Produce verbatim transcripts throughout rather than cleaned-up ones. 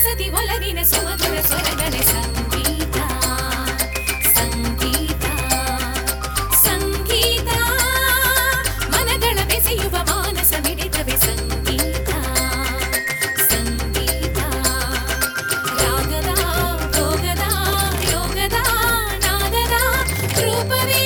ಸರಸತಿ ಒಲವಿನ ಸುಮಧುರ ಸ್ವರಗಳೇ ಸಂಗೀತ ಸಂಗೀತ ಸಂಗೀತ ಮನಗಳ ಬೆಸೆಯುವ ಮಾನಸ ಮಿಡಿತವೆ ಸಂಗೀತ ಸಂಗೀತ ರಾಗದ ಭೋಗದ ಯೋಗದ ನಾದದ ರೂಪವೇ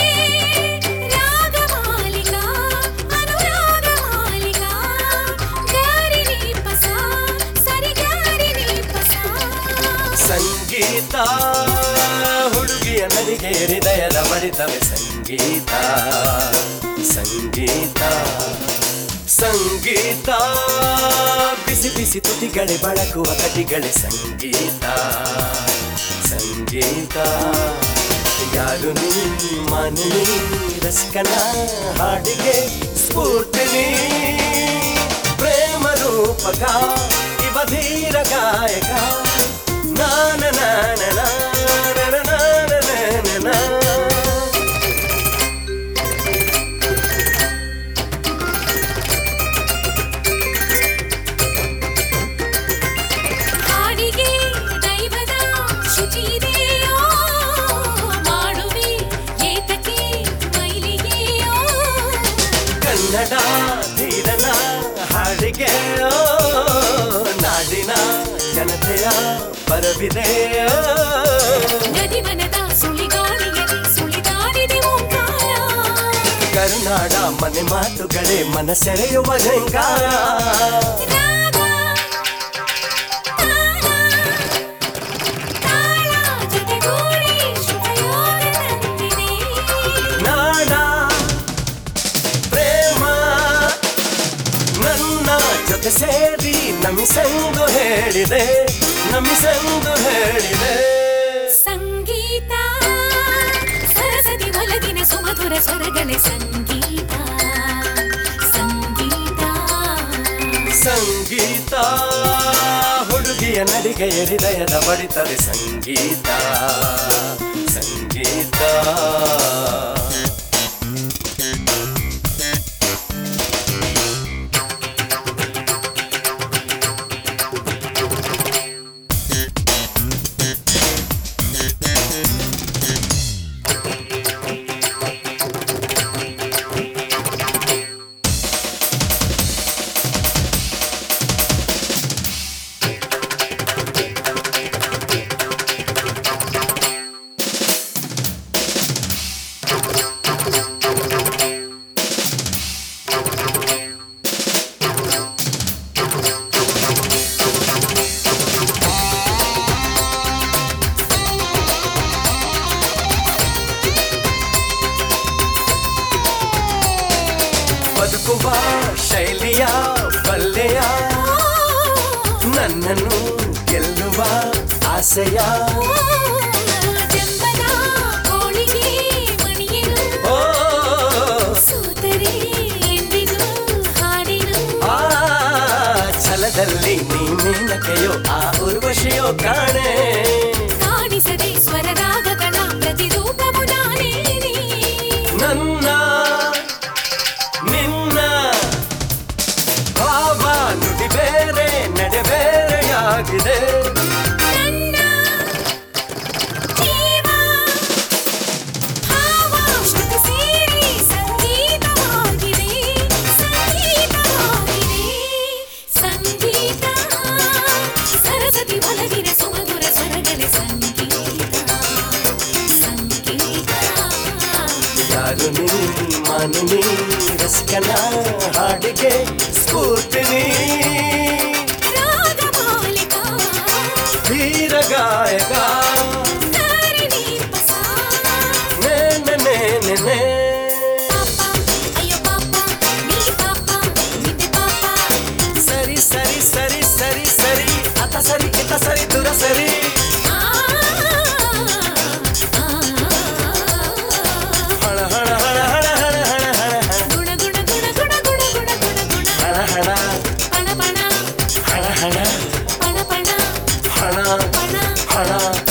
ರಾಗಮಾಲಿಕಾ ಅನುರಾಗಮಾಲಿಕಾ ಗಾರಿನಿ ಪಸ ಸರಿಗಾರಿನಿ ಪಸ ಸಂಗೀತ ಹುಡುಗಿಯ ನನಗೆ ಹೃದಯದ ಬಡಿತವೆ ಸಂಗೀತ ಸಂಗೀತ ಸಂಗೀತ ಬಿಸಿ ಬಿಸಿ ತುಟಿಗಳೇ ಬಳಕುವ ಕಟಿಗಳೇ ಸಂಗೀತ ಸಂಗೀತ ಯಾರು ನೀ ಮನನಿ ರಸಿಕನ ಹಾಡಿಗೆ ಸ್ಫೂರ್ತಿನಿ ಪ್ರೇಮ ರೂಪಕ ಇವ ಧೀರ ಗಾಯಕ ನಾನ ನಾನ ನಾನ ನಾನ ನಾನ ಹಾಡಿಗೆ ದೈವದ ಶುಚಿದೆಯೋ ಮಾಡುವೆ ಏತಕ್ಕೆ ಮೈಲಿಗೆಯೋ ಕನ್ನಡ ಧೀರನ ಹಾಡಿಗೆ ನಾಡಿನ ಜನತೆಯ ಬರವಿದೆ ನದಿವನದ ಸುಳಿಗಾಳಿಯಲ್ಲಿ ಸುಳಿದಾಡಿದೆ ಓಂಕಾರ ಕರುನಾಡ ಮನೆ ಮಾತುಗಳೇ ಮನ ಸೆಳೆಯುವ ಝಂಕಾರ ರಾಗ ತಾಳ ತಾಳ ಜೊತೆಗೂಡಿ ಶುಭಯೋಗ ತಂದಿದೆ ನಾಡ ಪ್ರೇಮ ನನ್ನ ಜೊತೆ ಸೇರಿ ನಮಿಸೆಂದು ಹೇಳಿದೆ ನಮಿಸೆಂದು ಹೇಳಿದೆ ಸಂಗೀತ ಸರಸತಿ ಒಲವಿನ ಸುಮಧುರ ಸ್ವರಗಳೇ ಸಂಗೀತ ಸಂಗೀತ ಸಂಗೀತ ಹುಡುಗಿಯ ನಡಿಗೆಯ ಹೃದಯದ ಬಡಿತದೆ ಸಂಗೀತ ಸಂಗೀತ ಬದುಕುವ ಶೈಲಿಯ ಬಲ್ಲೆಯ ನನ್ನನ್ನು ಗೆಲ್ಲುವ ಆಸೆಯ ಜಂಬದ ಕೋಳಿಗೆ ಮಣಿಯನು ಓ ಸೋತರೆ ಎಂದಿಗೂ ಹಾಡಿನು ಆ ಛಲದಲ್ಲಿ ನೀ ಮೇನಕೆಯೋ ಆ ಉರ್ವಶಿಯೋ ಕಾಣೆ ಕಾಣಿಸದೆ ಸ್ವರ ರಾಗಗಳ ಪ್ರತಿರೂಪವು ನಾನೇನೆ ನನ್ನ ನಿನ್ನ ಭಾವ ನುಡಿ ಬೇರೆ ನಡೆ ಬೇರೆಯಾಗಿದೆ ನನ್ನ ಜೀವ ಭಾವ ಶ್ರುತಿ ಸೇರಿ ಸಂಗೀತವಾಗಿದೆ ಸಂಗೀತವಾಗಿದೆ ಸಂಗೀತ ಸರಸತಿ ಒಲವಿನ ಸುಮಧುರ ಸ್ವರಗಳೇ ಸಂಗೀತ ಸಂಗೀತ ಯಾರು ನೀ ಮನನಿ ರಸಿಕನ ಹಾಡಿಗೆ ಸ್ಫೂರ್ತಿನಿ ರಾಗಮಾಲಿಕಾ ಧೀರ ಗಾಯಕ ಗಾರಿನಿ ಪಸ ನೇ ನೇ ನೇ ನೇ ನೇ ಪಾಪ ಅಯ್ಯೋ ಪಾಪ ನೀ ಪಾಪ ನಿಂದೆ ಪಾಪ ಸರಿ ಸರಿ ಸರಿ ಸರಿ ಸರಿ ಅತ ಸರಿ ಇತ ಸರಿ ದುರ ಸರಿ ಆ ಹಣ ಹಣ ಹಣ ಹಣ ಹಣ ಹಣ ಹಣ ಗುಣ ಗುಣ ಗುಣ ಗುಣ ಗುಣ ಗುಣ ಗುಣ ಗುಣ ಹಣ ಹಣ ಪಣ ಪಣ ಹಣ ಹಣ ಪಣ ಪಣ ಹಣ ಪಣ ಹಣ